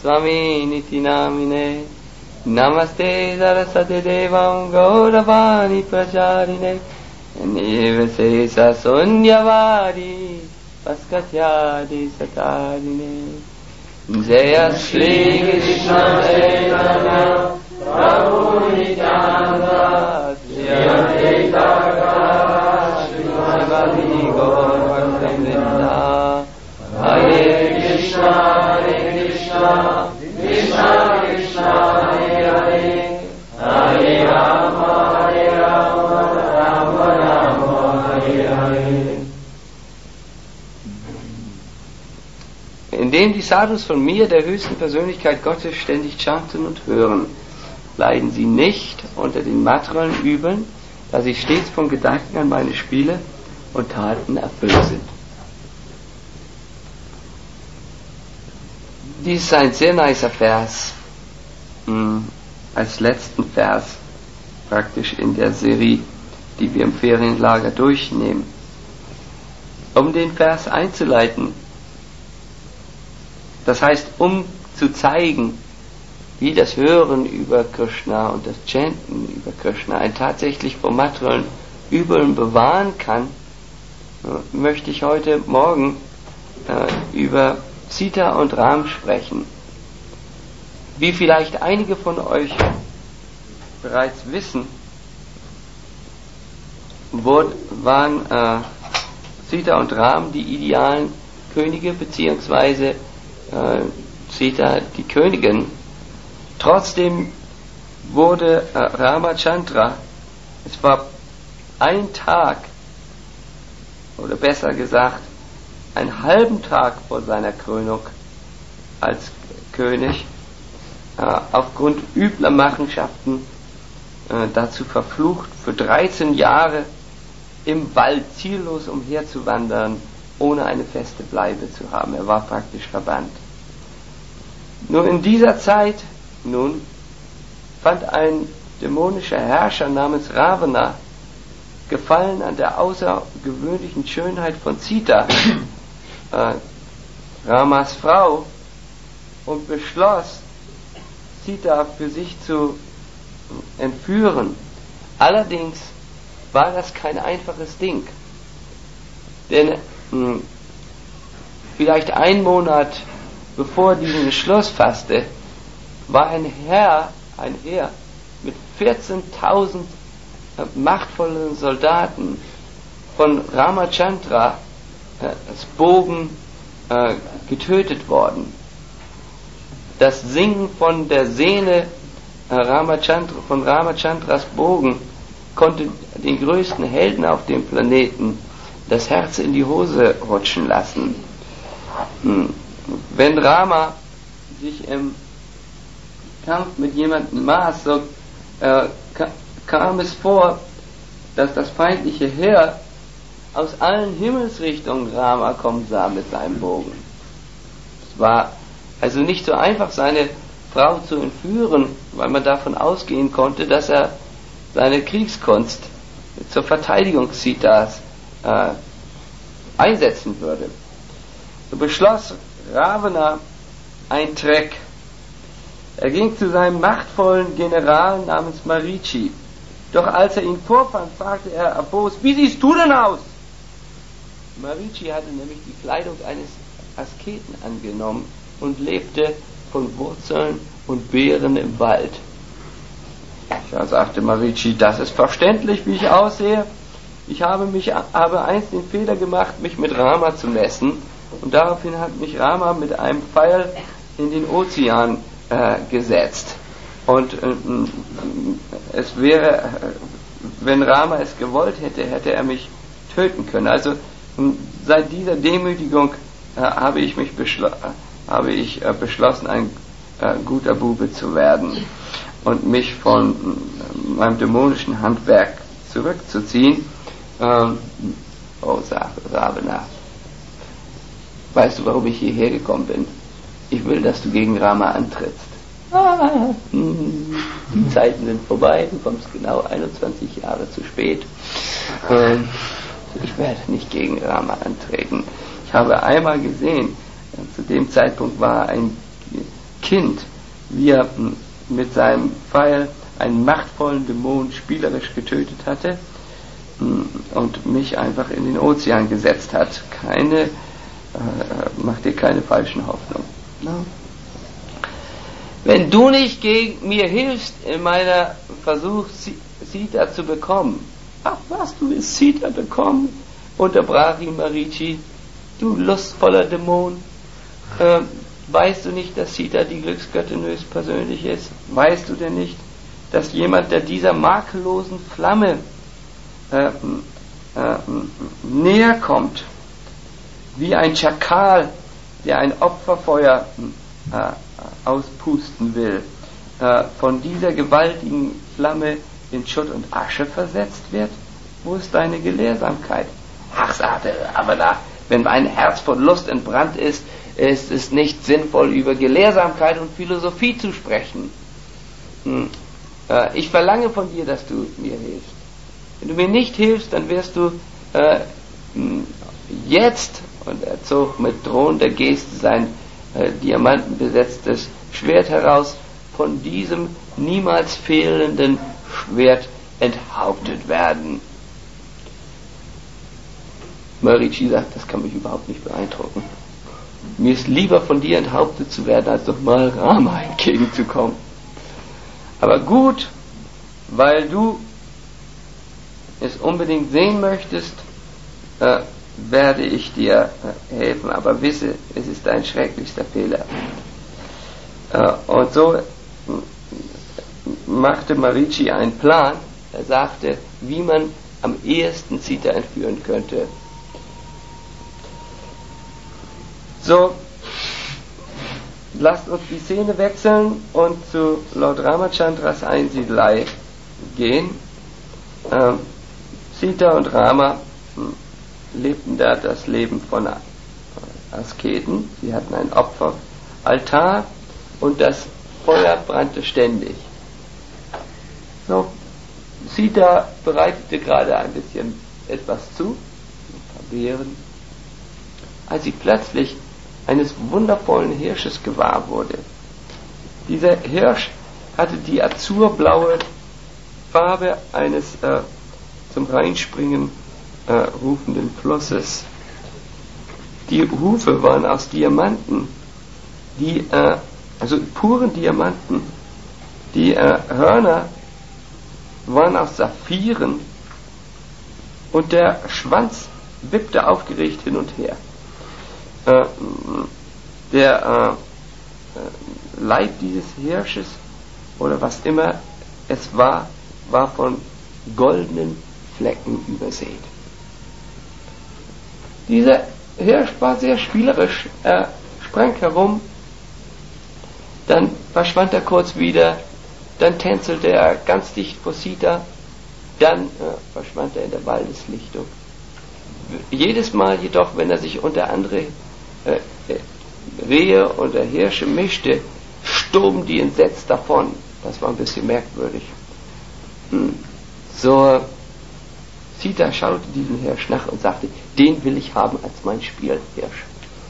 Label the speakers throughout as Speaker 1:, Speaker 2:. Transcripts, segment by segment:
Speaker 1: Swami Niti Namine Namaste Saraswate Devam Gauravani Pracharine Nivasesa Sunyavari Paskatyadi Satarine Jaya Shri Krishna Chaitanya Prabhu Nityananda Shri Advaita Srimati Gaur Hare Krishna, Krishna Krishna, Hare Hare, Hare Rama, Rama Rama, Hare Hare. Indem die Sadhus von mir, der höchsten Persönlichkeit Gottes, ständig chanten und hören, leiden sie nicht unter den materiellen Übeln, da sie stets von Gedanken an meine Spiele und Taten erfüllt sind. Dies ist ein sehr nicer Vers, als letzten Vers praktisch in der Serie, die wir im Ferienlager durchnehmen. Um den Vers einzuleiten, das heißt, um zu zeigen, wie das Hören über Krishna und das Chanten über Krishna einen tatsächlich vor materiellen Übeln bewahren kann, möchte ich heute Morgen über Sita und Ram sprechen. Wie vielleicht einige von euch bereits wissen, waren Sita und Ram die idealen Könige, beziehungsweise Sita die Königin. Trotzdem wurde Ramachandra, es war ein Tag, oder besser gesagt, einen halben Tag vor seiner Krönung als König, aufgrund übler Machenschaften dazu verflucht, für 13 Jahre im Wald ziellos umherzuwandern, ohne eine feste Bleibe zu haben. Er war praktisch verbannt. Nur in dieser Zeit fand ein dämonischer Herrscher namens Ravana Gefallen an der außergewöhnlichen Schönheit von Sita, Ramas Frau, und beschloss, Sita für sich zu entführen. Allerdings war das kein einfaches Ding, denn vielleicht einen Monat bevor diesen Beschluss fasste, war ein Heer mit 14.000 machtvollen Soldaten von Ramachandra als Bogen getötet worden. Das Singen von der Sehne von Ramachandras Bogen konnte den größten Helden auf dem Planeten das Herz in die Hose rutschen lassen. Wenn Rama sich im Kampf mit jemandem maß, so kam es vor, dass das feindliche Heer aus allen Himmelsrichtungen Rama kommen sah mit seinem Bogen. Es war also nicht so einfach, seine Frau zu entführen, weil man davon ausgehen konnte, dass er seine Kriegskunst zur Verteidigung Sitas einsetzen würde. So beschloss Ravana ein Trick. Er ging zu seinem machtvollen General namens Marichi. Doch als er ihn vorfand, fragte er erbost: Wie siehst du denn aus? Marichi hatte nämlich die Kleidung eines Asketen angenommen und lebte von Wurzeln und Beeren im Wald. Da sagte Marichi: Das ist verständlich, wie ich aussehe. Ich habe einst den Fehler gemacht, mich mit Rama zu messen, und daraufhin hat mich Rama mit einem Pfeil in den Ozean gesetzt. Und es wäre, wenn Rama es gewollt hätte, hätte er mich töten können. Also seit dieser Demütigung habe ich beschlossen, ein guter Bube zu werden und mich von meinem dämonischen Handwerk zurückzuziehen. Sagte Ravana, weißt du, warum ich hierher gekommen bin? Ich will, dass du gegen Rama antrittst. Die Zeiten sind vorbei, du kommst genau 21 Jahre zu spät. Ich werde nicht gegen Rama antreten. Ich habe einmal gesehen, zu dem Zeitpunkt war ein Kind, wie er mit seinem Pfeil einen machtvollen Dämon spielerisch getötet hatte und mich einfach in den Ozean gesetzt hat. Mach dir keine falschen Hoffnungen. No. Wenn du nicht gegen mir hilfst in meiner Versuch, Sita zu bekommen. Ach was, du willst Sita bekommen? Unterbrach ihn Marici. Du lustvoller Dämon. Weißt du nicht, dass Sita die Glücksgöttin höchstpersönlich ist? Weißt du denn nicht, dass jemand, der dieser makellosen Flamme näher kommt, wie ein Schakal, der ein Opferfeuer auspusten will, von dieser gewaltigen Flamme in Schutt und Asche versetzt wird? Wo ist deine Gelehrsamkeit? Ach, sagte Ravana, wenn mein Herz von Lust entbrannt ist, ist es nicht sinnvoll, über Gelehrsamkeit und Philosophie zu sprechen. Ich verlange von dir, dass du mir hilfst. Wenn du mir nicht hilfst, dann wirst du jetzt, und er zog mit drohender Geste sein diamantenbesetztes Schwert heraus, von diesem niemals fehlenden Schwert enthauptet werden. Marici sagt, das kann mich überhaupt nicht beeindrucken. Mir ist lieber von dir enthauptet zu werden, als nochmal Rama entgegenzukommen. Aber gut, weil du es unbedingt sehen möchtest, werde ich dir helfen, aber wisse, es ist dein schrecklichster Fehler. Und so machte Marici einen Plan. Er sagte, wie man am ehesten Sita entführen könnte. So, lasst uns die Szene wechseln und zu Lord Ramachandras Einsiedelei gehen. Sita und Rama lebten da das Leben von Asketen. Sie hatten einen Opferaltar und das Feuer brannte ständig. So, Sita bereitete gerade ein bisschen etwas zu, ein paar Beeren, als sie plötzlich eines wundervollen Hirsches gewahr wurde. Dieser Hirsch hatte die azurblaue Farbe eines zum Reinspringen rufenden Flusses. Die Hufe waren aus Diamanten, also puren Diamanten. Die Hörner waren aus Saphiren und der Schwanz wippte aufgeregt hin und her. Der Leib dieses Hirsches oder was immer es war von goldenen Flecken übersät. Dieser Hirsch war sehr spielerisch. Er sprang herum, dann verschwand er kurz wieder, dann tänzelte er ganz dicht vor Sita, dann verschwand er in der Waldeslichtung. Jedes Mal jedoch, wenn er sich unter andere Rehe oder Hirsche mischte, stoben die entsetzt davon. Das war ein bisschen merkwürdig. So, Sita schaute diesen Hirsch nach und sagte, den will ich haben als mein Spielhirsch.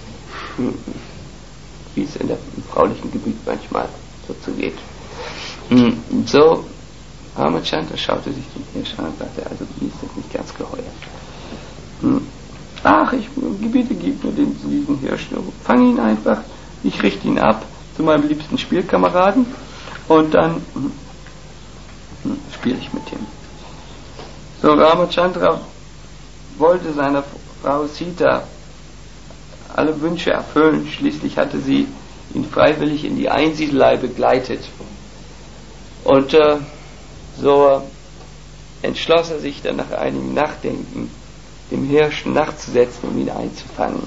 Speaker 1: Wie es im fraulichen Gebiet manchmal so zugeht. So, Ramachandra schaute sich den Hirsch an und sagte, also mir ist das nicht ganz geheuer. Ach, ich bitte, gib mir diesen Hirsch, fang ihn einfach, ich richte ihn ab zu meinem liebsten Spielkameraden und dann spiele ich mit ihm. So, Ramachandra wollte seiner Frau Sita alle Wünsche erfüllen, schließlich hatte sie ihn freiwillig in die Einsiedelei begleitet. Und so entschloss er sich dann nach einigem Nachdenken, dem Hirsch nachzusetzen, um ihn einzufangen.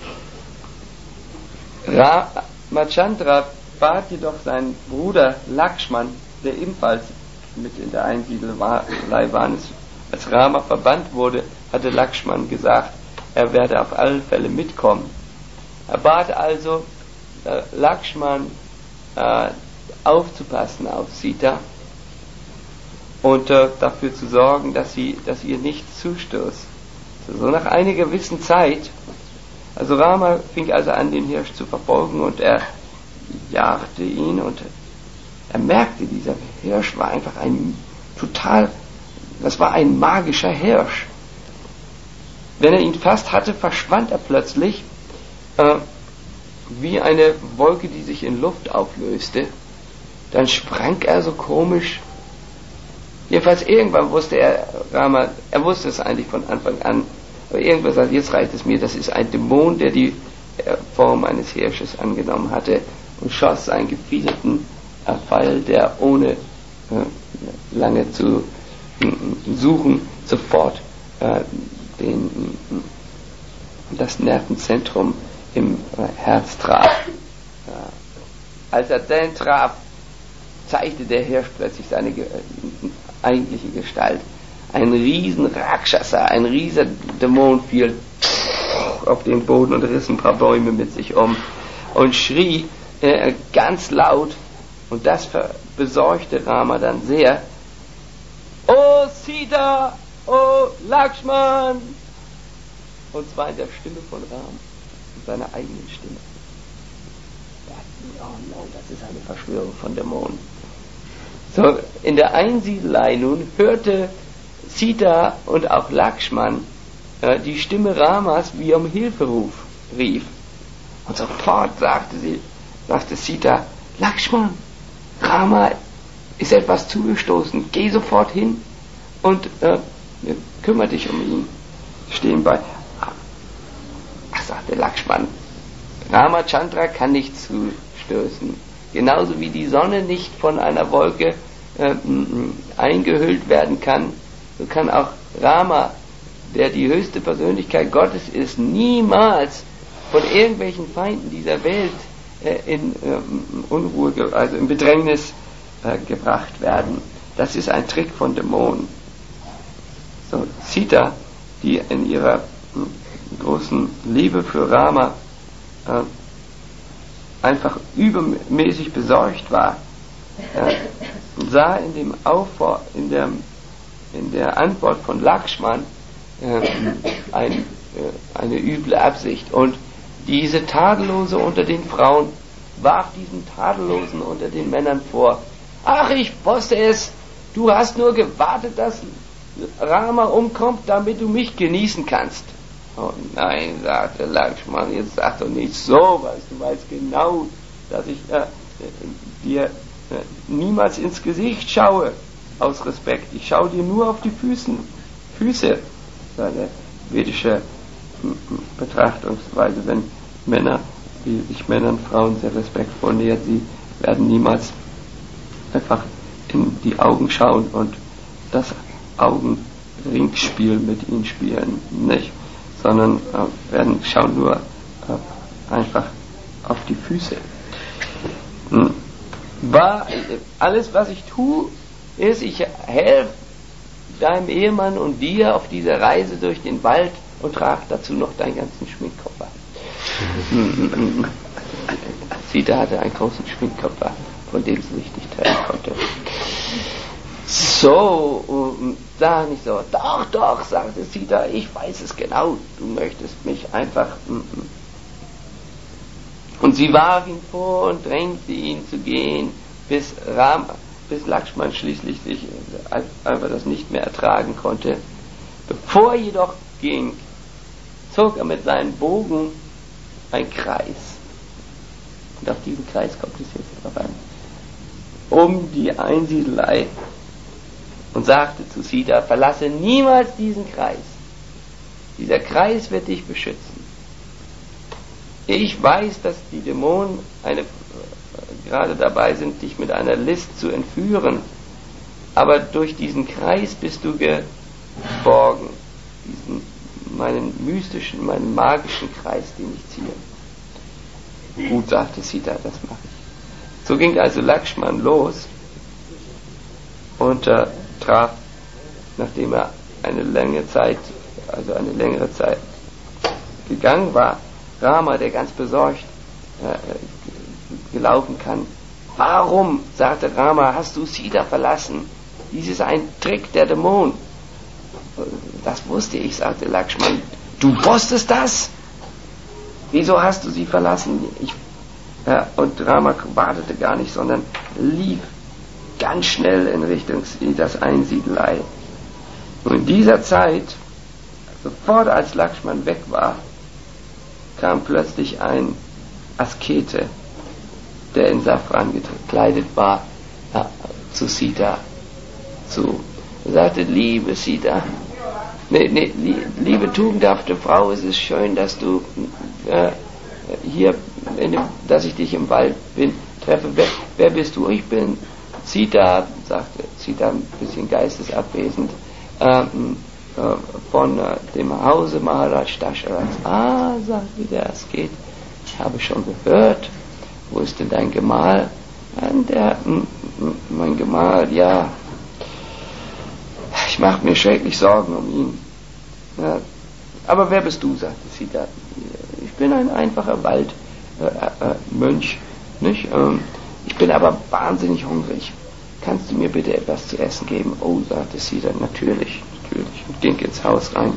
Speaker 1: Ramachandra bat jedoch seinen Bruder Lakshman, der ebenfalls mit in der Einsiedelei war. Als Rama verbannt wurde, hatte Lakshman gesagt, er werde auf alle Fälle mitkommen. Er bat also Lakshman aufzupassen auf Sita und dafür zu sorgen, dass ihr nichts zustößt. So nach einiger gewissen Zeit, also Rama fing also an, den Hirsch zu verfolgen und er jagte ihn und er merkte, dieser Hirsch war einfach das war ein magischer Hirsch. Wenn er ihn fast hatte, verschwand er plötzlich wie eine Wolke, die sich in Luft auflöste. Dann sprang er so komisch. Jedenfalls irgendwann wusste Rama wusste es eigentlich von Anfang an, aber irgendwann sagte, jetzt reicht es mir, das ist ein Dämon, der die Form eines Hirsches angenommen hatte und schoss einen gefiederten Pfeil, der ohne lange zu suchen sofort das Nervenzentrum im Herz traf. Als er den traf, zeigte der Hirsch plötzlich seine eigentliche Gestalt. Ein riesen Rakshasa, ein riesiger Dämon fiel auf den Boden und riss ein paar Bäume mit sich um und schrie ganz laut, und das besorgte Rama dann sehr: "Oh Sita, oh Lakshman!" Und zwar in der Stimme von Ram, in seiner eigenen Stimme. Oh nein, das ist eine Verschwörung von Dämonen. So, in der Einsiedelei nun hörte Sita und auch Lakshman die Stimme Ramas, wie er um Hilfe rief. Und sofort sagte Sita: "Lakshman, Rama ist etwas zugestoßen, geh sofort hin und kümmere dich um ihn." Stehen bei. Ach, sagte Lakshman, Ramachandra kann nicht zustößen. Genauso wie die Sonne nicht von einer Wolke eingehüllt werden kann, so kann auch Rama, der die höchste Persönlichkeit Gottes ist, niemals von irgendwelchen Feinden dieser Welt in Unruhe, also in Bedrängnis gebracht werden. Das ist ein Trick von Dämonen. So, Sita, die in ihrer großen Liebe für Rama einfach übermäßig besorgt war, sah in der Antwort von Lakshman eine üble Absicht, und diese Tadellose unter den Frauen warf diesen Tadellosen unter den Männern vor: "Ach, ich wusste es, du hast nur gewartet, dass Rama umkommt, damit du mich genießen kannst." "Oh nein", sagte Lakshman, "jetzt sag doch nicht sowas, du weißt genau, dass ich dir niemals ins Gesicht schaue, aus Respekt. Ich schaue dir nur auf die Füße. Seine vedische Betrachtungsweise, wenn Männer, die sich Männern, Frauen sehr respektvoll nähern, sie werden niemals einfach in die Augen schauen und das Augenringspiel mit ihnen spielen, nicht, sondern schauen nur einfach auf die Füße. Alles, was ich tue, ist, ich helfe deinem Ehemann und dir auf dieser Reise durch den Wald und trage dazu noch deinen ganzen Schminkkoffer. Sita hatte einen großen Schminkkoffer, von dem sie sich nicht trennen konnte. So, sag nicht so. Doch, sagte Sita, ich weiß es genau, du möchtest mich einfach. Und sie warf ihn vor und drängte ihn zu gehen, bis Lakshman schließlich sich einfach das nicht mehr ertragen konnte. Bevor er jedoch ging, zog er mit seinem Bogen einen Kreis. Und auf diesen Kreis kommt es jetzt drauf an. Um die Einsiedelei. Und sagte zu Sita: "Verlasse niemals diesen Kreis. Dieser Kreis wird dich beschützen. Ich weiß, dass die Dämonen gerade dabei sind, dich mit einer List zu entführen, aber durch diesen Kreis bist du geborgen, meinen magischen Kreis, den ich ziehe." Gut, sagte Sita, das mache ich. So ging also Lakshman los und traf, nachdem er eine längere Zeit gegangen war, Rama, der ganz besorgt gelaufen kann. "Warum", sagte Rama, "hast du Sita verlassen? Dies ist ein Trick der Dämonen." "Das wusste ich", sagte Lakshman. "Du wusstest das? Wieso hast du sie verlassen?" Und Rama wartete gar nicht, sondern lief ganz schnell in Richtung Sitas Einsiedelei. Und in dieser Zeit, sofort als Lakshman weg war, kam plötzlich ein Askete, der in Safran gekleidet war, zu Sita zu. Er sagte: Liebe Sita, liebe tugendhafte Frau, es ist schön, dass du hier, dass ich dich im Wald treffe. Wer bist du? Ich bin Sita, sagte Sita ein bisschen geistesabwesend, von dem Hause Maharaj Dasharats. Sagte der Asket, ich habe schon gehört. Wo ist denn dein Gemahl? Mein Gemahl, ja, ich mache mir schrecklich Sorgen um ihn. Ja, aber wer bist du? Sagte Sita. Ich bin ein einfacher Waldmönch, nicht? Ich bin aber wahnsinnig hungrig. Kannst du mir bitte etwas zu essen geben? Oh, sagte Sita, natürlich, und ging ins Haus rein.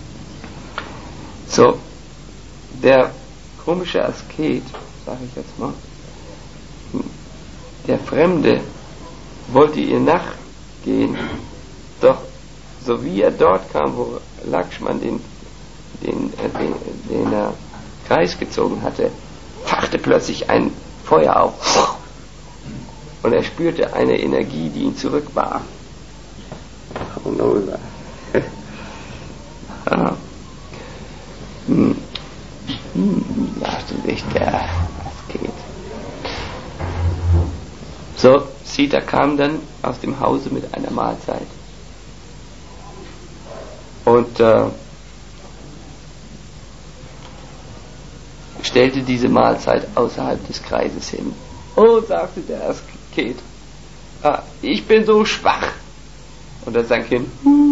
Speaker 1: So, der komische Asket, sage ich jetzt mal, der Fremde wollte ihr nachgehen, doch so wie er dort kam, wo Lakshman den Kreis gezogen hatte, fachte plötzlich ein Feuer auf und er spürte eine Energie, die ihn zurückwarf. Oh no. Sagte sich der Asket. So, Sita kam dann aus dem Hause mit einer Mahlzeit und stellte diese Mahlzeit außerhalb des Kreises hin. Oh, sagte der Asket, ich bin so schwach. Und da sank hin,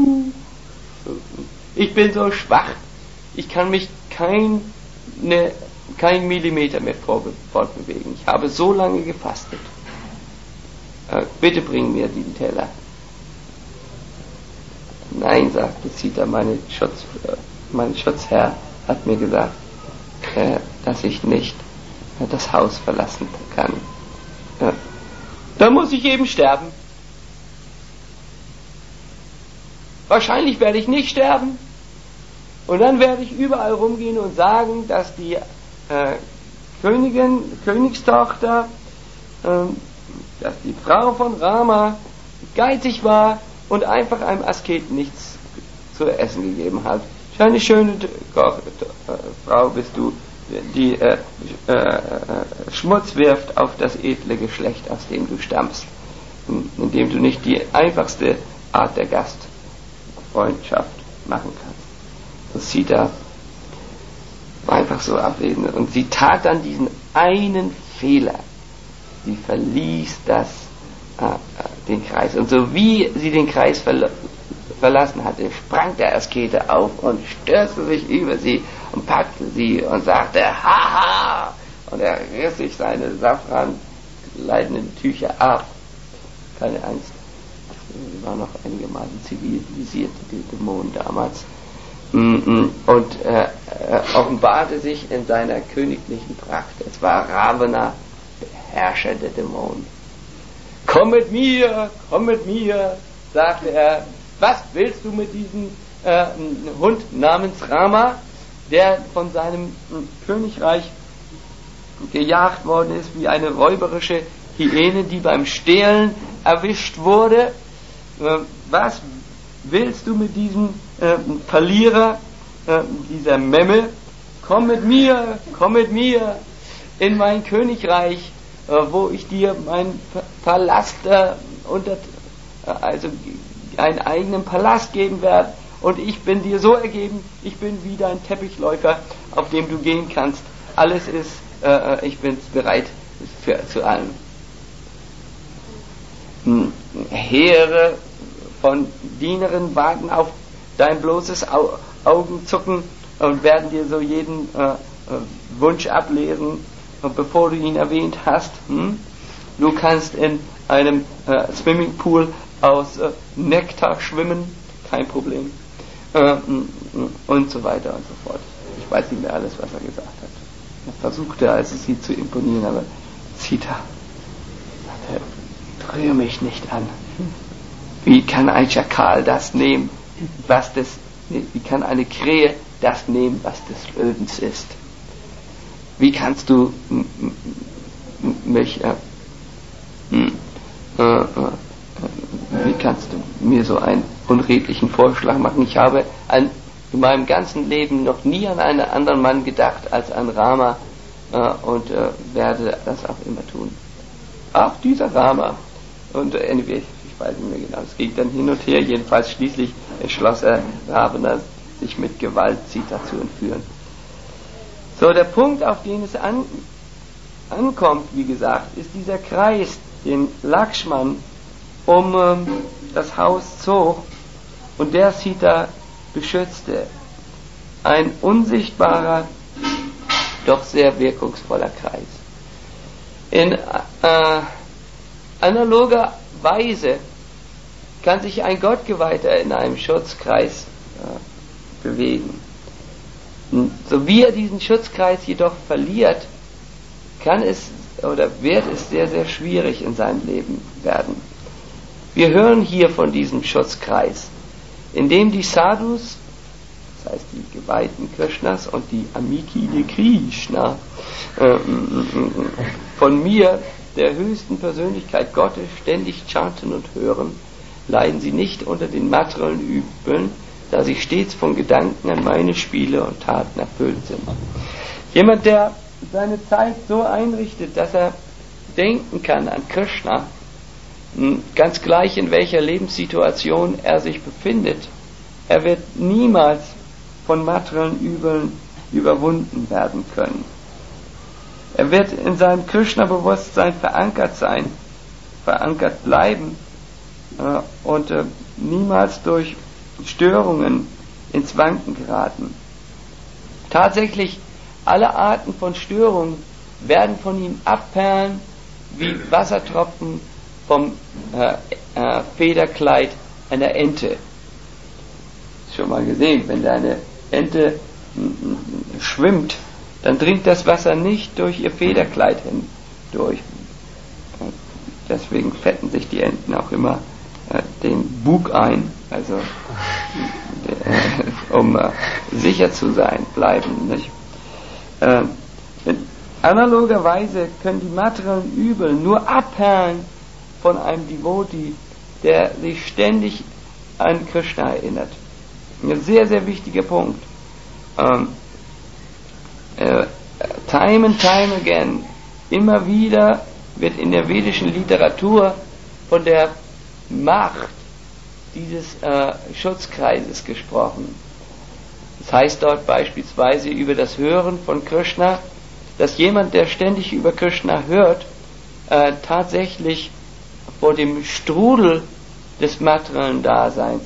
Speaker 1: ich bin so schwach, ich kann mich kein Millimeter mehr fortbewegen. Ich habe so lange gefastet. Bitte bring mir den Teller. Nein, sagte Sita, mein Schutzherr hat mir gesagt, dass ich nicht das Haus verlassen kann. Da muss ich eben sterben. Wahrscheinlich werde ich nicht sterben. Und dann werde ich überall rumgehen und sagen, dass die Königstochter, dass die Frau von Rama geizig war und einfach einem Asketen nichts zu essen gegeben hat. Eine schöne Frau bist du, die Schmutz wirft auf das edle Geschlecht, aus dem du stammst, indem du nicht die einfachste Art der Gastfreundschaft machen kannst. So Sita war einfach so abwesend und sie tat dann diesen einen Fehler. Sie verließ den Kreis. Und so wie sie den Kreis verlassen hatte, sprang der Askete auf und stürzte sich über sie und packte sie und sagte, haha! Und er riss sich seine safranleitenden Tücher ab. Keine Angst. Sie war noch einigermaßen zivilisiert, die Dämonen damals. Und offenbarte sich in seiner königlichen Pracht. Es war Ravana, Herrscher der Dämonen. Komm mit mir, sagte er. Was willst du mit diesem Hund namens Rama, der von seinem Königreich gejagt worden ist, wie eine räuberische Hyäne, die beim Stehlen erwischt wurde? Was willst du mit diesem Verlierer, dieser Memme? Komm mit mir in mein Königreich, wo ich dir meinen Palast also einen eigenen Palast geben werde, und ich bin dir so ergeben, ich bin wie dein Teppichläufer, auf dem du gehen kannst. Alles ist, ich bin bereit zu allem. Heere von Dienerinnen warten auf dein bloßes Augenzucken und werden dir so jeden Wunsch ablesen, bevor du ihn erwähnt hast. Du kannst in einem Swimmingpool aus Nektar schwimmen, kein Problem, und so weiter und so fort. Ich weiß nicht mehr alles, was er gesagt hat. versuchte also sie zu imponieren, aber Sita sagte, rühr mich nicht an. Wie kann ein Schakal das nehmen, wie kann eine Krähe das nehmen, was des Löwens ist? Wie kannst du mich, wie kannst du mir so einen unredlichen Vorschlag machen? Ich habe in meinem ganzen Leben noch nie an einen anderen Mann gedacht als an Rama und werde das auch immer tun. Auch dieser Rama. Und anyway, ich weiß nicht mehr genau, es ging dann hin und her, jedenfalls schließlich entschloss Ravana, sich mit Gewalt Sita zu entführen. So, der Punkt, auf den es ankommt, wie gesagt, ist dieser Kreis, den Lakshman um das Haus zog und der Sita beschützte. Ein unsichtbarer, doch sehr wirkungsvoller Kreis. In analoger Weise kann sich ein Gottgeweihter in einem Schutzkreis bewegen. So wie er diesen Schutzkreis jedoch verliert, wird es sehr, sehr schwierig in seinem Leben werden. Wir hören hier von diesem Schutzkreis, in dem die Sadhus, das heißt die Geweihten Krishnas und die Amiki de Krishna, von mir, der höchsten Persönlichkeit Gottes, ständig chanten und hören, leiden sie nicht unter den materiellen Übeln, da sie stets von Gedanken an meine Spiele und Taten erfüllt sind. Jemand, der seine Zeit so einrichtet, dass er denken kann an Krishna, ganz gleich in welcher Lebenssituation er sich befindet, er wird niemals von materiellen Übeln überwunden werden können. Er wird in seinem Krishna-Bewusstsein verankert bleiben und niemals durch Störungen ins Wanken geraten. Tatsächlich, alle Arten von Störungen werden von ihm abperlen wie Wassertropfen vom Federkleid einer Ente. Schon mal gesehen, wenn da eine Ente schwimmt, dann dringt das Wasser nicht durch ihr Federkleid hindurch. Deswegen fetten sich die Enten auch immer den Bug ein, also um sicher zu bleiben. Nicht? In analoger Weise können die materiellen Übel nur abperlen von einem Devotee, der sich ständig an Krishna erinnert. Ein sehr, sehr wichtiger Punkt. Time and time again, immer wieder wird in der vedischen Literatur von der Macht dieses Schutzkreises gesprochen. Das heißt dort beispielsweise über das Hören von Krishna, dass jemand, der ständig über Krishna hört, tatsächlich vor dem Strudel des materiellen Daseins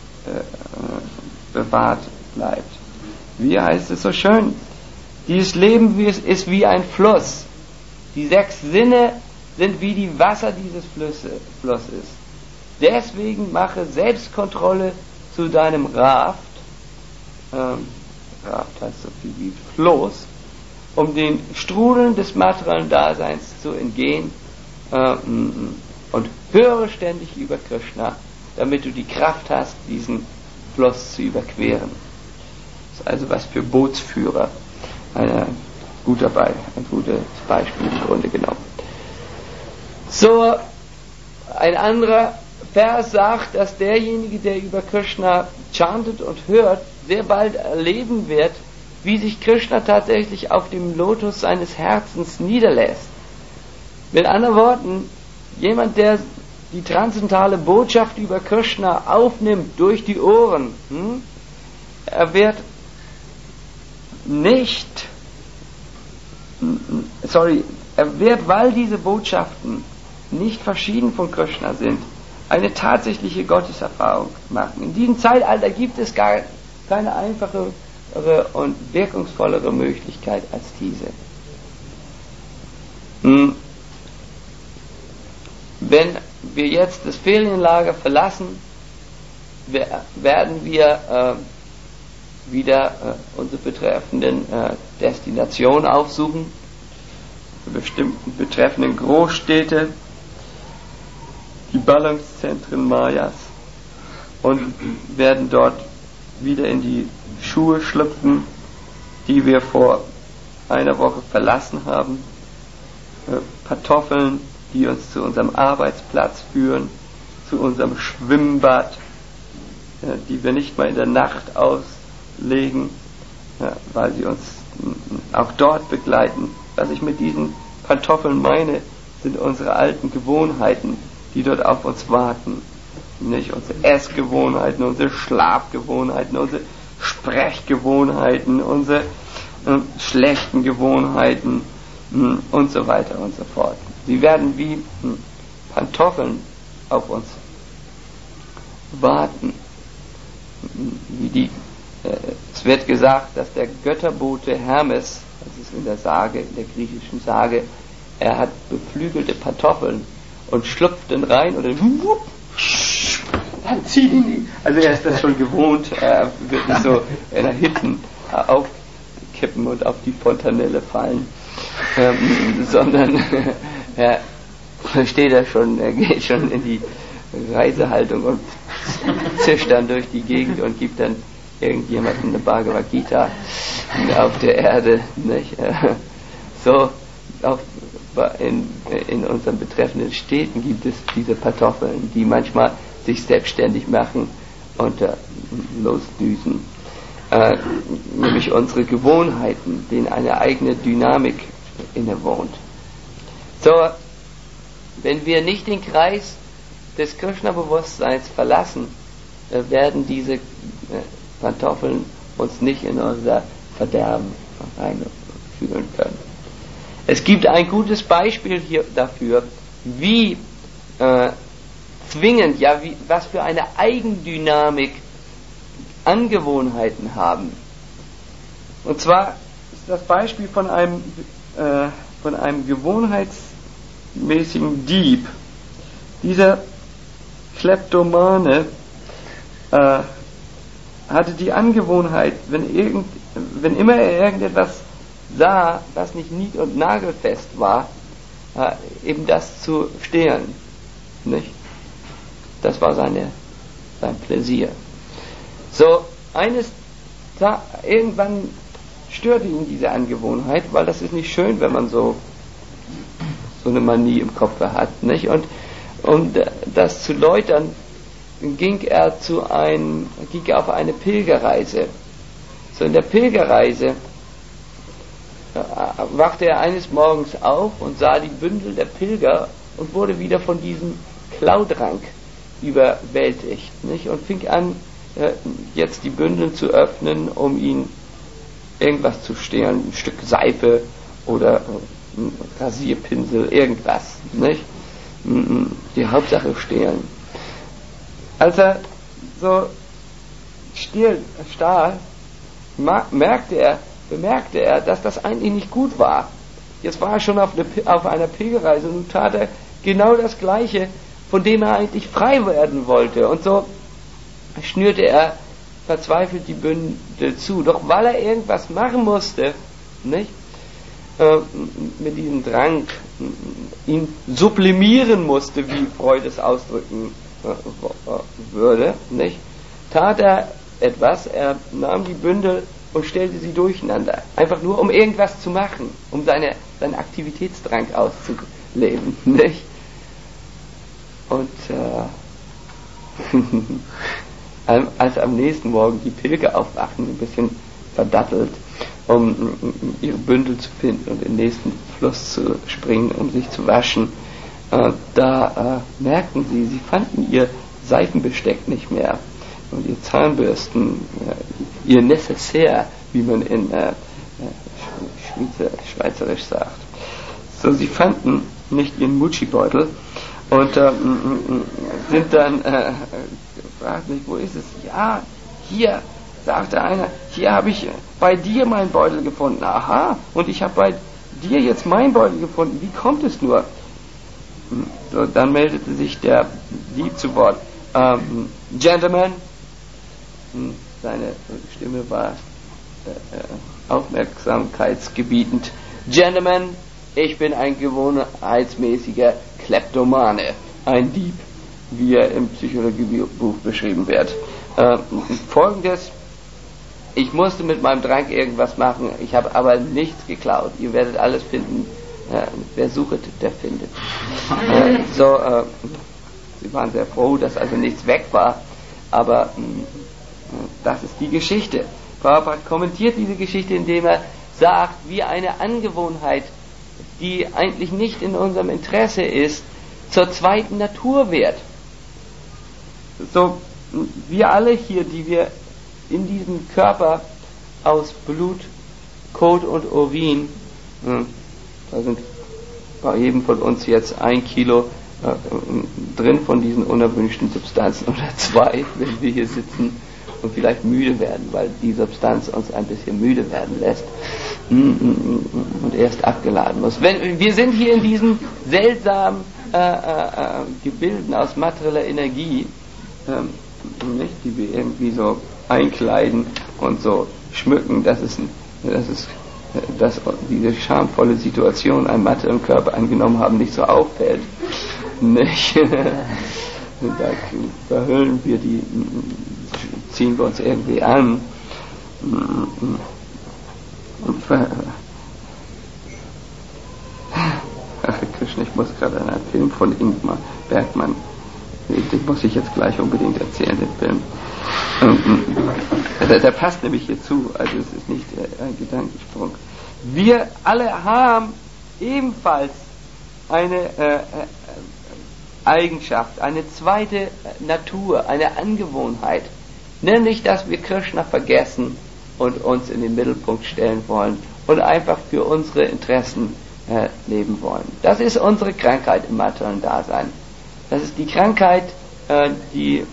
Speaker 1: bewahrt bleibt. Wie heißt es so schön? Dieses Leben ist wie ein Fluss. Die 6 Sinne sind wie die Wasser dieses Flusses. Deswegen mache Selbstkontrolle zu deinem Raft. Raft heißt so viel wie Floß, um den Strudeln des materiellen Daseins zu entgehen, und höre ständig über Krishna, damit du die Kraft hast, diesen Fluss zu überqueren. Das ist also was für Bootsführer. Ein gutes Beispiel im Grunde genommen. So, ein anderer Vers sagt, dass derjenige, der über Krishna chantet und hört, sehr bald erleben wird, wie sich Krishna tatsächlich auf dem Lotus seines Herzens niederlässt. Mit anderen Worten, jemand, der die transzendentale Botschaft über Krishna aufnimmt durch die Ohren, er wird weil diese Botschaften nicht verschieden von Krishna sind, eine tatsächliche Gotteserfahrung machen. In diesem Zeitalter gibt es gar keine einfachere und wirkungsvollere Möglichkeit als diese. Wenn wir jetzt das Ferienlager verlassen, werden wir wieder unsere betreffenden Destinationen aufsuchen, bestimmten betreffenden Großstädte, die Ballungszentren Mayas, und werden dort wieder in die Schuhe schlüpfen, die wir vor einer Woche verlassen haben. Pantoffeln, die uns zu unserem Arbeitsplatz führen, zu unserem Schwimmbad, die wir nicht mal in der Nacht auslegen, weil sie uns auch dort begleiten. Was ich mit diesen Pantoffeln meine, sind unsere alten Gewohnheiten, die dort auf uns warten. Nicht unsere Essgewohnheiten, unsere Schlafgewohnheiten, unsere Sprechgewohnheiten, unsere schlechten Gewohnheiten und so weiter und so fort. Sie werden wie Pantoffeln auf uns warten. Es wird gesagt, dass der Götterbote Hermes, das ist in der Sage, in der griechischen Sage, er hat beflügelte Pantoffeln und schlüpft dann rein und dann zieht ihn die. Also er ist das schon gewohnt, er wird nicht so in der Hitten aufkippen und auf die Fontanelle fallen, sondern er geht schon in die Reisehaltung und zischt dann durch die Gegend und gibt dann irgendjemandem eine Bhagavad Gita auf der Erde, nicht? So, auch in unseren betreffenden Städten gibt es diese Pantoffeln, die manchmal sich selbstständig machen und losdüsen. Nämlich unsere Gewohnheiten, denen eine eigene Dynamik innewohnt. So, wenn wir nicht den Kreis des Krishna-Bewusstseins verlassen, werden diese Pantoffeln uns nicht in unser Verderben reinführen können. Es gibt ein gutes Beispiel hier dafür, wie zwingend, was für eine Eigendynamik Angewohnheiten haben. Und zwar ist das Beispiel von einem gewohnheitsmäßigen Dieb. Dieser Kleptomane hatte die Angewohnheit, wenn immer er irgendetwas sah, was nicht nied- und nagelfest war, eben das zu stehlen. Nicht? Das war sein Pläsier. So, irgendwann störte ihn diese Angewohnheit, weil das ist nicht schön, wenn man so eine Manie im Kopf hat, nicht? Und um das zu läutern, ging er auf eine Pilgerreise. So, in der Pilgerreise wachte er eines Morgens auf und sah die Bündel der Pilger und wurde wieder von diesem Klaudrang überwältigt, nicht? Und fing an, jetzt die Bündel zu öffnen, um ihn irgendwas zu stehlen, ein Stück Seife oder ein Rasierpinsel, irgendwas, nicht? Die Hauptsache stehlen. Als er so stahl, bemerkte er, dass das eigentlich nicht gut war. Jetzt war er schon auf einer Pilgerreise und nun tat er genau das Gleiche, von dem er eigentlich frei werden wollte. Und so schnürte er verzweifelt die Bündel zu. Doch weil er irgendwas machen musste, nicht? Mit diesem Drang, ihn sublimieren musste, wie Freud es ausdrücken würde, nicht? Tat er etwas, er nahm die Bündel und stellte sie durcheinander. Einfach nur, um irgendwas zu machen, um seinen Aktivitätsdrang auszuleben, nicht? Und als am nächsten Morgen die Pilger aufwachen, ein bisschen verdattelt, um ihre Bündel zu finden und in den nächsten Fluss zu springen, um sich zu waschen, da merkten sie fanden ihr Seifenbesteck nicht mehr und ihr Zahnbürsten, ihr Necessaire, wie man in Schweizerisch sagt. So, sie fanden nicht ihren Mucci-Beutel und sind dann gefragt, wo ist es? Ja, hier, sagte einer, hier habe ich bei dir meinen Beutel gefunden. Aha, und ich habe bei dir jetzt meinen Beutel gefunden. Wie kommt es nur? So, dann meldete sich der Dieb zu Wort. Gentlemen, seine Stimme war aufmerksamkeitsgebietend. Gentlemen, ich bin ein gewohnheitsmäßiger Kleptomane, ein Dieb, wie er im Psychologiebuch beschrieben wird. Folgendes: Ich musste mit meinem Trank irgendwas machen, ich habe aber nichts geklaut. Ihr werdet alles finden. Wer sucht, der findet. Sie waren sehr froh, dass also nichts weg war, aber das ist die Geschichte. Prabhupada kommentiert diese Geschichte, indem er sagt, wie eine Angewohnheit, die eigentlich nicht in unserem Interesse ist, zur zweiten Natur wird. So, wir alle hier, die wir in diesem Körper aus Blut, Kot und Urin, da sind bei jedem von uns jetzt 1 Kilo drin von diesen unerwünschten Substanzen oder 2, wenn wir hier sitzen und vielleicht müde werden, weil die Substanz uns ein bisschen müde werden lässt und erst abgeladen muss. Wir sind hier in diesen seltsamen Gebilden aus materieller Energie, nicht, die wir irgendwie so einkleiden und so schmücken, dass diese schamvolle Situation einen materiellen Körper angenommen haben, nicht so auffällt. Nicht? Da verhüllen wir ziehen wir uns irgendwie an. Krishna, ich muss gerade an einen Film von Ingmar Bergman, den muss ich jetzt gleich unbedingt erzählen, den Film. Der passt nämlich hierzu, also es ist nicht ein Gedankensprung. Wir alle haben ebenfalls eine Eigenschaft, eine zweite Natur, eine Angewohnheit, nämlich, dass wir Krishna vergessen und uns in den Mittelpunkt stellen wollen und einfach für unsere Interessen leben wollen. Das ist unsere Krankheit im materiellen Dasein. Das ist die Krankheit, die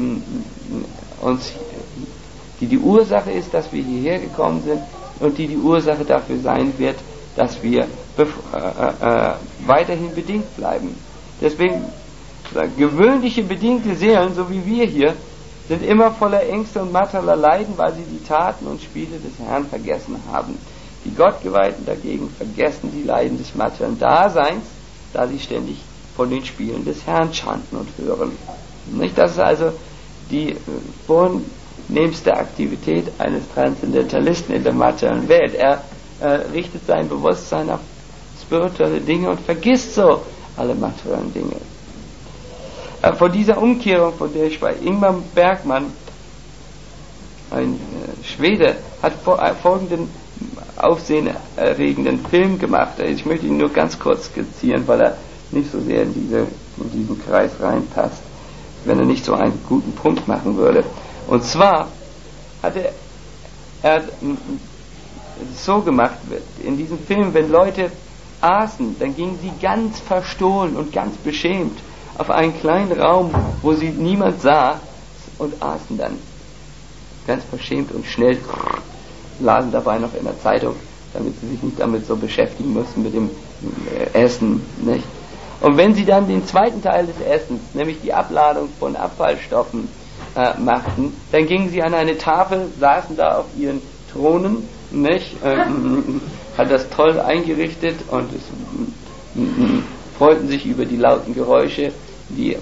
Speaker 1: die Ursache ist, dass wir hierher gekommen sind und die Ursache dafür sein wird, dass wir weiterhin bedingt bleiben. Deswegen, gewöhnliche bedingte Seelen, so wie wir hier, sind immer voller Ängste und materieller Leiden, weil sie die Taten und Spiele des Herrn vergessen haben. Die Gottgeweihten dagegen vergessen die Leiden des materiellen Daseins, da sie ständig von den Spielen des Herrn chanten und hören. Nicht? Das ist also die vornehmste Aktivität eines Transzendentalisten in der materiellen Welt. Er richtet sein Bewusstsein auf spirituelle Dinge und vergisst so alle materiellen Dinge. Von dieser Umkehrung, von der ich bei Ingmar Bergman, ein Schwede, hat folgenden aufsehenerregenden Film gemacht. Ich möchte ihn nur ganz kurz skizzieren, weil er nicht so sehr in diesen Kreis reinpasst, wenn er nicht so einen guten Punkt machen würde. Und zwar hat er so gemacht, in diesem Film, wenn Leute aßen, dann gingen sie ganz verstohlen und ganz beschämt auf einen kleinen Raum, wo sie niemand sah, und aßen dann ganz verschämt und schnell, lasen dabei noch in der Zeitung, damit sie sich nicht damit so beschäftigen mussten mit dem Essen, nicht? Und wenn sie dann den zweiten Teil des Essens, nämlich die Abladung von Abfallstoffen, machten, dann gingen sie an eine Tafel, saßen da auf ihren Thronen, nicht? Hat das toll eingerichtet und freuten sich über die lauten Geräusche, die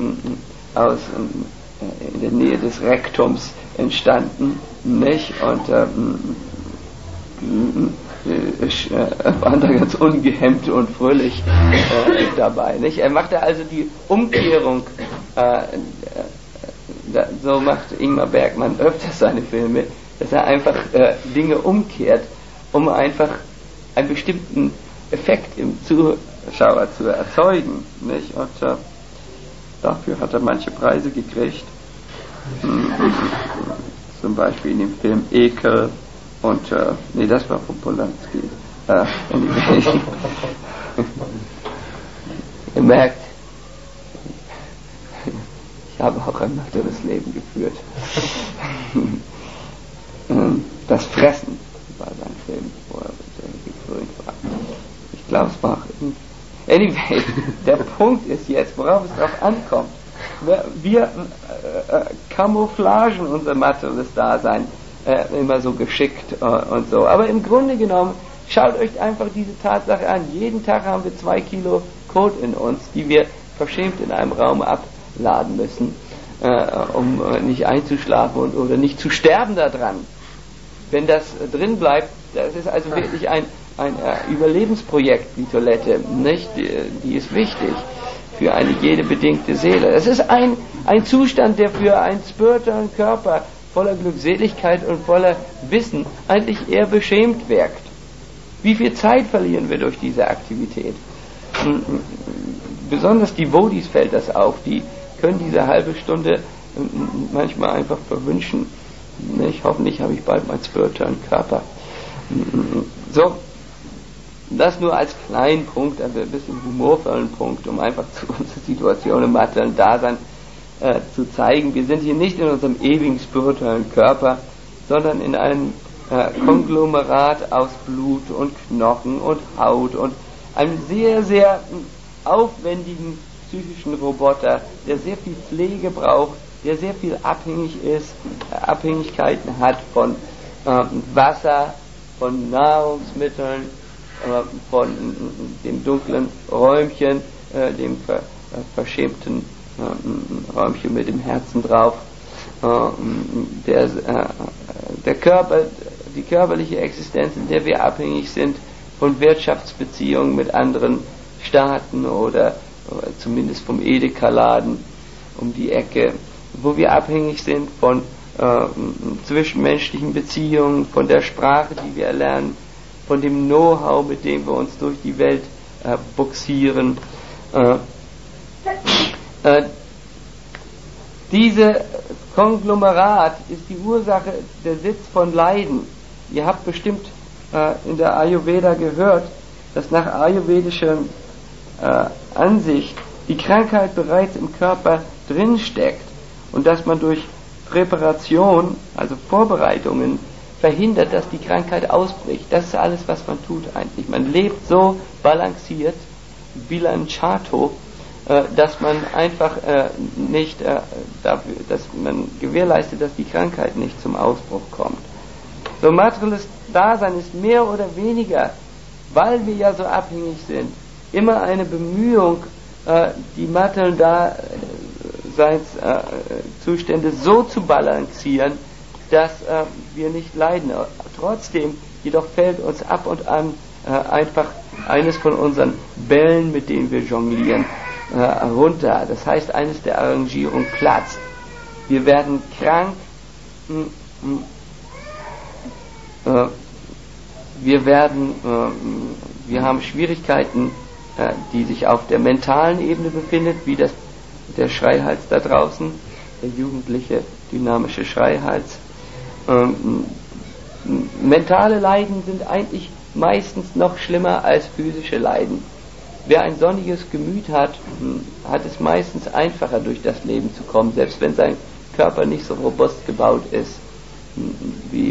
Speaker 1: in der Nähe des Rektums entstanden, nicht? Und waren da ganz ungehemmt und fröhlich dabei, nicht? Er machte also die Umkehrung, so macht Ingmar Bergman öfters seine Filme, dass er einfach Dinge umkehrt, um einfach einen bestimmten Effekt im Zuschauer zu erzeugen, nicht? Und dafür hat er manche Preise gekriegt, zum Beispiel in dem Film Ekel und das war von Polanski. Ihr merkt, ich habe auch ein nüchternes Leben geführt. Das Fressen war sein Film, wo er gekrönt war. Ich glaube, es war auch anyway, der Punkt ist jetzt, worauf es drauf ankommt. Wir camouflagen unser materielles Dasein immer so geschickt und so. Aber im Grunde genommen, schaut euch einfach diese Tatsache an. Jeden Tag haben wir 2 Kilo Kot in uns, die wir verschämt in einem Raum abladen müssen, um nicht einzuschlafen oder nicht zu sterben daran. Wenn das drin bleibt, das ist also wirklich ein Überlebensprojekt, die Toilette, nicht? Die ist wichtig für eine jede bedingte Seele. Es ist ein Zustand, der für einen spirituellen Körper voller Glückseligkeit und voller Wissen eigentlich eher beschämt wirkt. Wie viel Zeit verlieren wir durch diese Aktivität? Besonders die Bodhis fällt das auf, die können diese halbe Stunde manchmal einfach verwünschen. Hoffentlich habe ich bald meinen spirituellen Körper. So, das nur als kleinen Punkt, also ein bisschen humorvollen Punkt, um einfach zu unserer Situation im materiellen Dasein zu zeigen. Wir sind hier nicht in unserem ewigen spirituellen Körper, sondern in einem Konglomerat aus Blut und Knochen und Haut und einem sehr, sehr aufwendigen psychischen Roboter, der sehr viel Pflege braucht, der sehr viel Abhängigkeiten hat von Wasser, von Nahrungsmitteln, von dem dunklen Räumchen, dem verschämten Räumchen mit dem Herzen drauf, der Körper, die körperliche Existenz, in der wir abhängig sind von Wirtschaftsbeziehungen mit anderen Staaten oder zumindest vom Edeka-Laden um die Ecke, wo wir abhängig sind von zwischenmenschlichen Beziehungen, von der Sprache, die wir erlernen, von dem Know-how, mit dem wir uns durch die Welt buxieren. Diese Konglomerat ist die Ursache, der Sitz von Leiden. Ihr habt bestimmt in der Ayurveda gehört, dass nach ayurvedischer Ansicht die Krankheit bereits im Körper drinsteckt und dass man durch Präparation, also Vorbereitungen, verhindert, dass die Krankheit ausbricht. Das ist alles, was man tut eigentlich. Man lebt so balanciert, bilanciato, dass man einfach nicht dafür, dass man gewährleistet, dass die Krankheit nicht zum Ausbruch kommt. So materielles Dasein ist mehr oder weniger, weil wir ja so abhängig sind, immer eine Bemühung, die materiellen Daseinszustände so zu balancieren, dass wir nicht leiden. Trotzdem jedoch fällt uns ab und an einfach eines von unseren Bällen, mit denen wir jonglieren, runter. Das heißt, eines der Arrangierungen platzt. Wir werden krank, wir haben Schwierigkeiten, die sich auf der mentalen Ebene befindet, wie der Schreihals da draußen, der jugendliche dynamische Schreihals. Mentale Leiden sind eigentlich meistens noch schlimmer als physische Leiden. Wer ein sonniges Gemüt hat, hat es meistens einfacher, durch das Leben zu kommen, selbst wenn sein Körper nicht so robust gebaut ist wie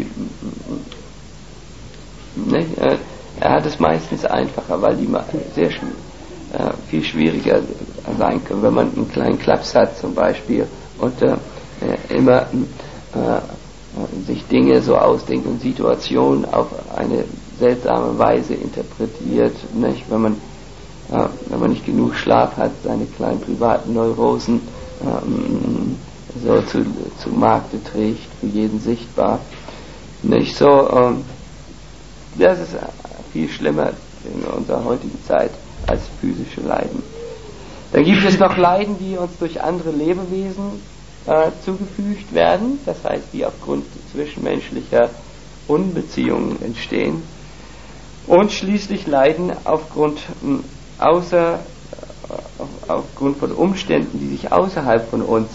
Speaker 1: er hat es meistens einfacher, weil die sehr viel schwieriger sein können, wenn man einen kleinen Klaps hat zum Beispiel und immer sich Dinge so ausdenkt und Situationen auf eine seltsame Weise interpretiert, nicht? Wenn man nicht genug Schlaf hat, seine kleinen privaten Neurosen so zu Markte trägt, für jeden sichtbar. Nicht so, das ist viel schlimmer in unserer heutigen Zeit als physische Leiden. Dann gibt es noch Leiden, die uns durch andere Lebewesen zugefügt werden, das heißt, die aufgrund zwischenmenschlicher Unbeziehungen entstehen. Und schließlich Leiden aufgrund von Umständen, die sich außerhalb von uns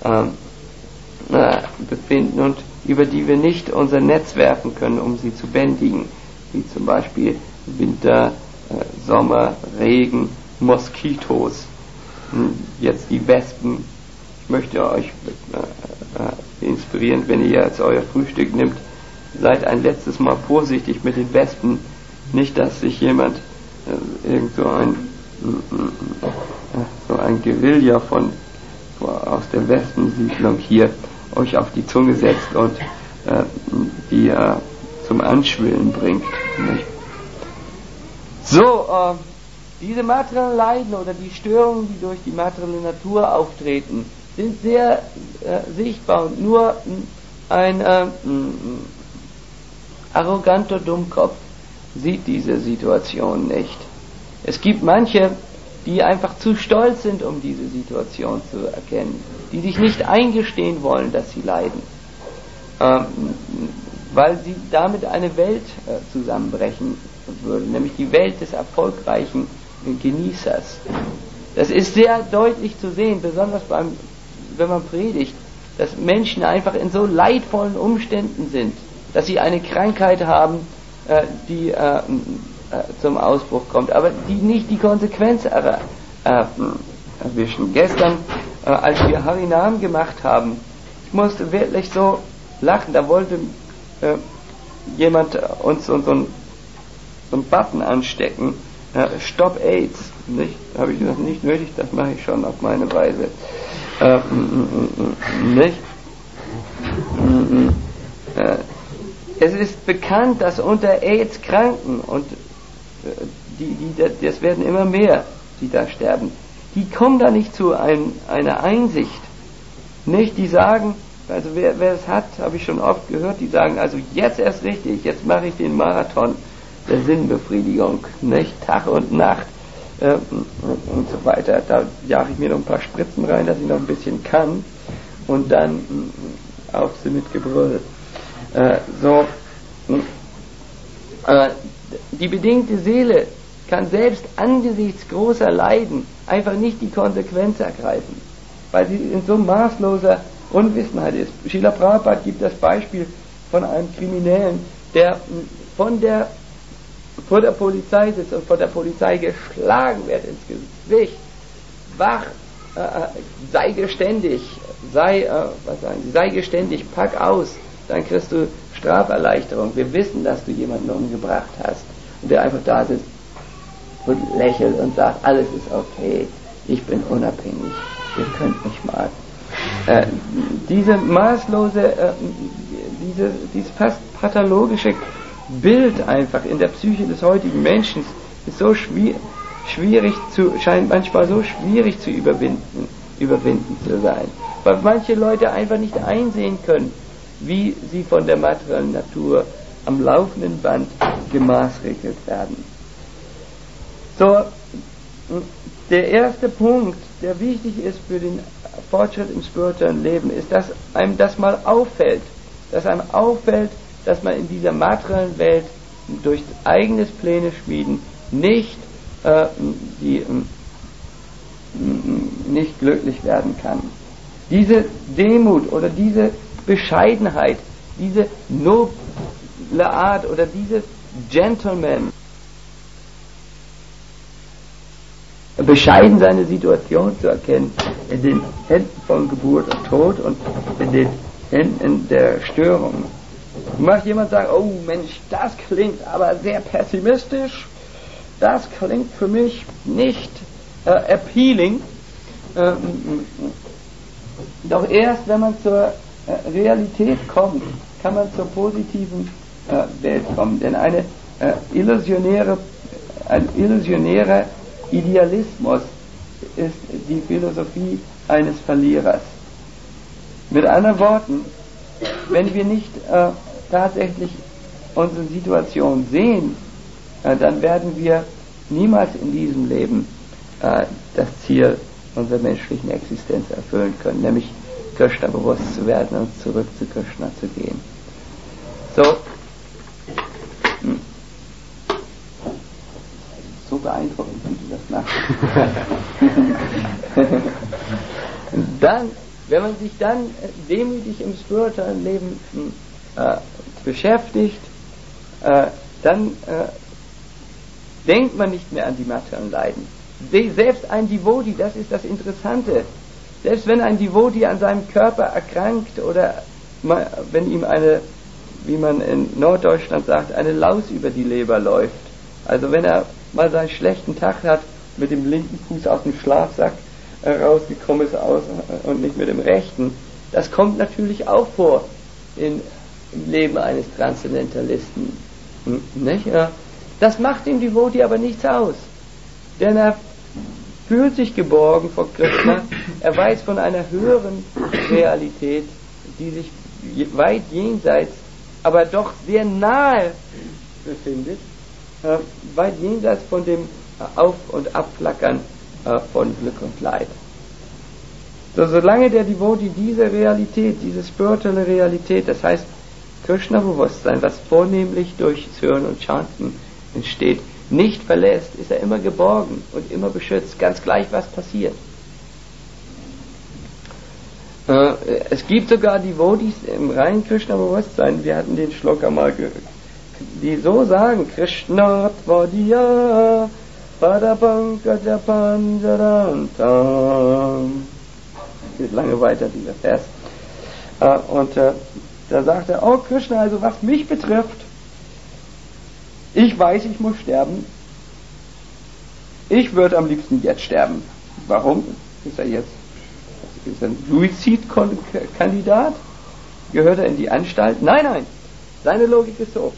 Speaker 1: befinden und über die wir nicht unser Netz werfen können, um sie zu bändigen, wie zum Beispiel Winter, Sommer, Regen, Moskitos, jetzt die Wespen. Ich möchte euch inspirieren, wenn ihr jetzt euer Frühstück nimmt, seid ein letztes Mal vorsichtig mit den Wespen, nicht, dass sich jemand so ein Guerilla aus der Wespensiedlung hier euch auf die Zunge setzt und die zum Anschwillen bringt. Nicht? So, diese materiellen Leiden oder die Störungen, die durch die materielle Natur auftreten, sind sehr sichtbar, und nur ein arroganter Dummkopf sieht diese Situation nicht. Es gibt manche, die einfach zu stolz sind, um diese Situation zu erkennen, die sich nicht eingestehen wollen, dass sie leiden, weil sie damit eine Welt zusammenbrechen würde, nämlich die Welt des erfolgreichen Genießers. Das ist sehr deutlich zu sehen, besonders wenn man predigt, dass Menschen einfach in so leidvollen Umständen sind, dass sie eine Krankheit haben, die zum Ausbruch kommt, aber die nicht die Konsequenz erwischen. Gestern, als wir Harinam gemacht haben, ich musste wirklich so lachen, da wollte jemand uns so einen Button anstecken, Stop AIDS, nicht? Da habe ich gesagt, nicht nötig, das mache ich schon auf meine Weise. Nicht? Es ist bekannt, dass unter AIDS Kranken, und das werden immer mehr, die da sterben, die kommen da nicht zu einer Einsicht. Nicht? Die sagen, also wer es hat, habe ich schon oft gehört, die sagen, also jetzt erst richtig, jetzt mache ich den Marathon der Sinnbefriedigung, nicht? Tag und Nacht und so weiter. Da jage ich mir noch ein paar Spritzen rein, dass ich noch ein bisschen kann, und dann auf sie mit Gebrüll. Die bedingte Seele kann selbst angesichts großer Leiden einfach nicht die Konsequenz ergreifen, weil sie in so maßloser Unwissenheit ist. Srila Prabhupada gibt das Beispiel von einem Kriminellen, der vor der Polizei sitzt und von der Polizei geschlagen wird ins Gesicht. Wach, sei geständig, sei geständig, pack aus, dann kriegst du Straferleichterung. Wir wissen, dass du jemanden umgebracht hast. Und der einfach da sitzt und lächelt und sagt, alles ist okay, ich bin unabhängig, ihr könnt mich mal. Diese maßlose, dieses fast pathologische Bild einfach in der Psyche des heutigen Menschen ist so scheint manchmal so schwierig zu überwinden zu sein, weil manche Leute einfach nicht einsehen können, wie sie von der materiellen Natur am laufenden Band gemaßregelt werden. So, der erste Punkt, der wichtig ist für den Fortschritt im spirituellen Leben, ist, dass einem das mal auffällt, dass man in dieser materiellen Welt durch eigenes Pläne schmieden nicht glücklich werden kann. Diese Demut oder diese Bescheidenheit, diese noble Art oder dieses Gentleman, bescheiden seine Situation zu erkennen, in den Händen von Geburt und Tod und in den Händen der Störung. Mag jemand sagen, oh Mensch, das klingt aber sehr pessimistisch, das klingt für mich nicht appealing. Doch erst wenn man zur Realität kommt, kann man zur positiven Welt kommen. Denn ein illusionärer Idealismus ist die Philosophie eines Verlierers. Mit anderen Worten, wenn wir nicht tatsächlich unsere Situation sehen, dann werden wir niemals in diesem Leben das Ziel unserer menschlichen Existenz erfüllen können, nämlich Krishna bewusst zu werden und zurück zu Krishna zu gehen. So beeindruckend, wie du das machst. Dann, wenn man sich dann demütig im spirituellen Leben beschäftigt, dann denkt man nicht mehr an die materiellen Leiden. Selbst ein Devotee, das ist das Interessante, selbst wenn ein Devotee an seinem Körper erkrankt oder wenn ihm wie man in Norddeutschland sagt, eine Laus über die Leber läuft, also wenn er mal seinen schlechten Tag hat, mit dem linken Fuß aus dem Schlafsack rausgekommen ist und nicht mit dem rechten, das kommt natürlich auch vor in im Leben eines Transzendentalisten. Nicht? Das macht dem Devotee aber nichts aus, denn er fühlt sich geborgen vor Krishna, er weiß von einer höheren Realität, die sich weit jenseits, aber doch sehr nahe befindet, weit jenseits von dem Auf- und Abflackern von Glück und Leid. So, solange der Devotee diese Realität, diese spirituelle Realität, das heißt Krishna-Bewusstsein, was vornehmlich durchs Hören und Chanten entsteht, nicht verlässt, ist er immer geborgen und immer beschützt, ganz gleich was passiert. Es gibt sogar Devotees im reinen Krishna-Bewusstsein, wir hatten den Shloka mal die so sagen, Krishna Tvadiya Padapankaja Panjarantam. Geht lange weiter, dieser Vers. Da sagt er, oh Krishna, also was mich betrifft, ich weiß, ich muss sterben. Ich würde am liebsten jetzt sterben. Warum? Ist er jetzt ein Suizidkandidat? Gehört er in die Anstalt? Nein. Seine Logik ist so.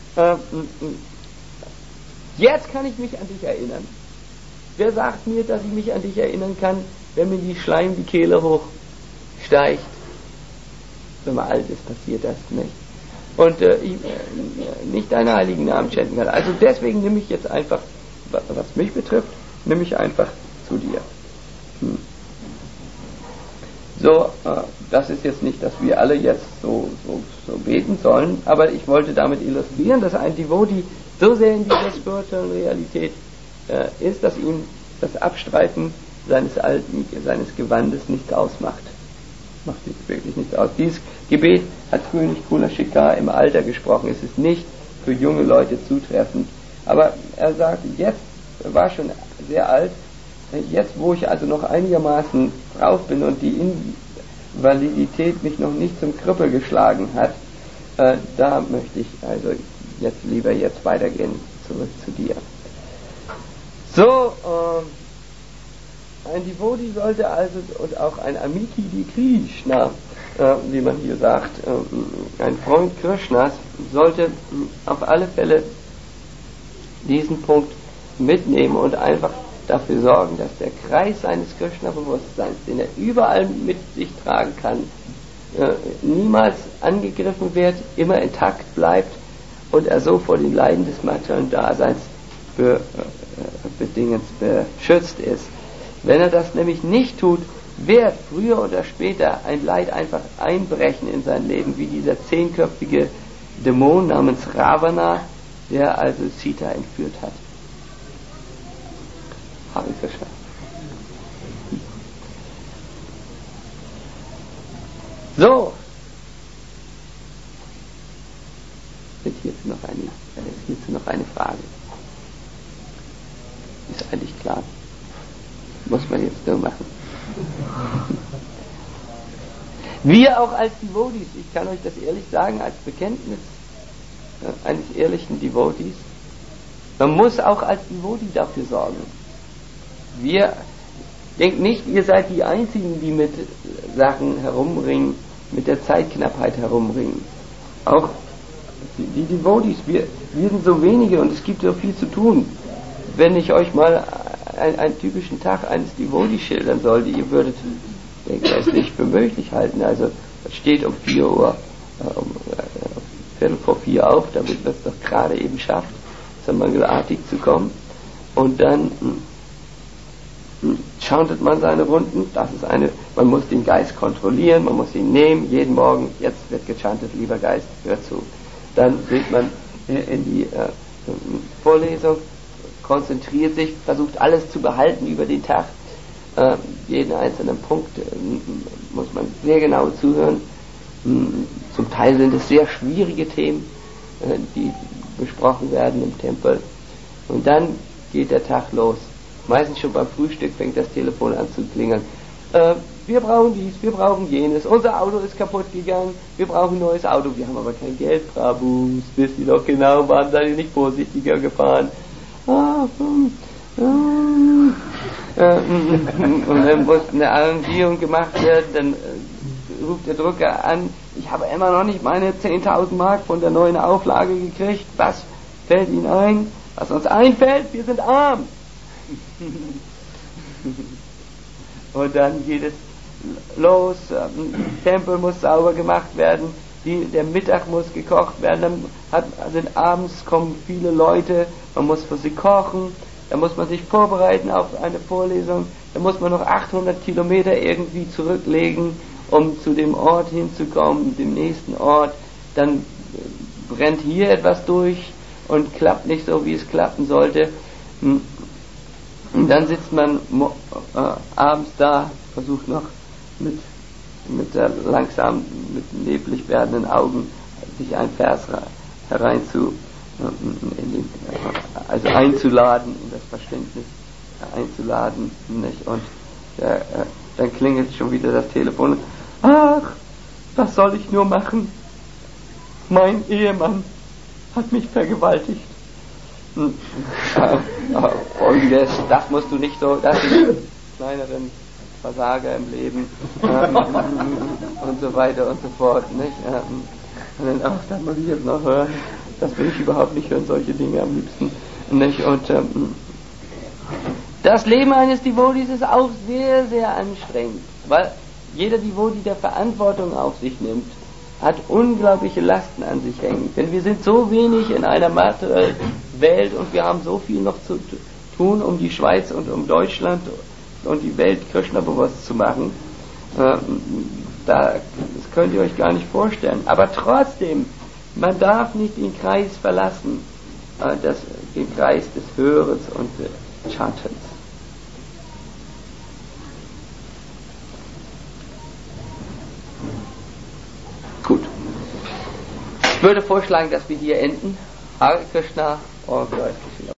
Speaker 1: Jetzt kann ich mich an dich erinnern. Wer sagt mir, dass ich mich an dich erinnern kann, wenn mir die Schleim die Kehle hochsteigt? Wenn man alt ist, passiert das nicht. Und ich nicht deine heiligen Namen chanten kann. Also deswegen nehme ich jetzt einfach, was mich betrifft, nehme ich einfach zu dir. So, das ist jetzt nicht, dass wir alle jetzt so beten sollen, aber ich wollte damit illustrieren, dass ein Devotee so sehr in dieser spirituellen Realität ist, dass ihm das Abstreifen seines Gewandes nichts ausmacht. Macht jetzt wirklich nichts aus. Dieses Gebet hat König Kula Shikar im Alter gesprochen. Es ist nicht für junge Leute zutreffend. Aber er sagt, jetzt, er war schon sehr alt, jetzt wo ich also noch einigermaßen drauf bin und die Invalidität mich noch nicht zum Krüppel geschlagen hat, da möchte ich also jetzt weitergehen, zurück zu dir. So, ein Devotee sollte also, und auch ein Amiki di Krishna, wie man hier sagt, ein Freund Krishnas, sollte auf alle Fälle diesen Punkt mitnehmen und einfach dafür sorgen, dass der Kreis seines Krishna-Bewusstseins, den er überall mit sich tragen kann, niemals angegriffen wird, immer intakt bleibt und er so vor den Leiden des materiellen Daseins beschützt ist. Wenn er das nämlich nicht tut, wird früher oder später ein Leid einfach einbrechen in sein Leben, wie dieser 10-köpfige Dämon namens Ravana, der also Sita entführt hat. Habe ich verstanden. So. Ist hierzu noch eine Frage? Ist eigentlich klar. Muss man jetzt so machen. Wir auch als Devotees, ich kann euch das ehrlich sagen, als Bekenntnis eines ehrlichen Devotees, man muss auch als Devotee dafür sorgen. Denkt nicht, ihr seid die Einzigen, die mit Sachen herumringen, mit der Zeitknappheit herumringen. Auch die Devotees, wir sind so wenige und es gibt so viel zu tun. Wenn ich euch mal einen typischen Tag eines Devotees schildern sollte, ihr würdet das nicht für möglich halten. Also es steht um 4 Uhr, Viertel vor 4 auf, damit man es doch gerade eben schafft, sammangelartig zu kommen. Und dann chantet man seine Runden. Man muss den Geist kontrollieren, man muss ihn nehmen, jeden Morgen, jetzt wird gechantet, lieber Geist, hör zu. Dann geht man in die Vorlesung, konzentriert sich, versucht alles zu behalten über den Tag. Jeden einzelnen Punkt muss man sehr genau zuhören. Zum Teil sind es sehr schwierige Themen, die besprochen werden im Tempel. Und dann geht der Tag los. Meistens schon beim Frühstück fängt das Telefon an zu klingeln. Wir brauchen dies, wir brauchen jenes, unser Auto ist kaputt gegangen, wir brauchen ein neues Auto, wir haben aber kein Geld, Prabhus, wisst ihr doch genau, warum seid ihr nicht vorsichtiger gefahren? Und dann muss eine Arrangierung gemacht werden, dann ruft der Drucker an, ich habe immer noch nicht meine 10.000 Mark von der neuen Auflage gekriegt. Was fällt Ihnen ein? Was uns einfällt, wir sind arm. Und dann geht es los, Tempel muss sauber gemacht werden, der Mittag muss gekocht werden, dann abends kommen viele Leute, man muss für sie kochen, dann muss man sich vorbereiten auf eine Vorlesung, dann muss man noch 800 Kilometer irgendwie zurücklegen, um zu dem Ort hinzukommen, dem nächsten Ort, dann brennt hier etwas durch und klappt nicht so, wie es klappen sollte. Und dann sitzt man abends da, versucht noch mit langsam, mit neblig werdenden Augen sich ein Vers also einzuladen, in das Verständnis einzuladen, nicht? Und dann klingelt schon wieder das Telefon. Ach, was soll ich nur machen? Mein Ehemann hat mich vergewaltigt. Folgendes, das musst du nicht so, das sind kleineren Versager im Leben und so weiter und so fort, nicht? Und dann, ach, das muss ich jetzt noch hören, das will ich überhaupt nicht hören, solche Dinge am liebsten, nicht? Und das Leben eines Devotees ist auch sehr, sehr anstrengend, weil jeder Devotee, der Verantwortung auf sich nimmt, hat unglaubliche Lasten an sich hängen. Denn wir sind so wenig in einer materiellen Welt und wir haben so viel noch zu tun, um die Schweiz und um Deutschland und die Welt Krishna bewusst zu machen. Das könnt ihr euch gar nicht vorstellen. Aber trotzdem, man darf nicht den Kreis verlassen, den Kreis des Hörens und des Chantens. Gut. Ich würde vorschlagen, dass wir hier enden. Hare Krishna, All Glory.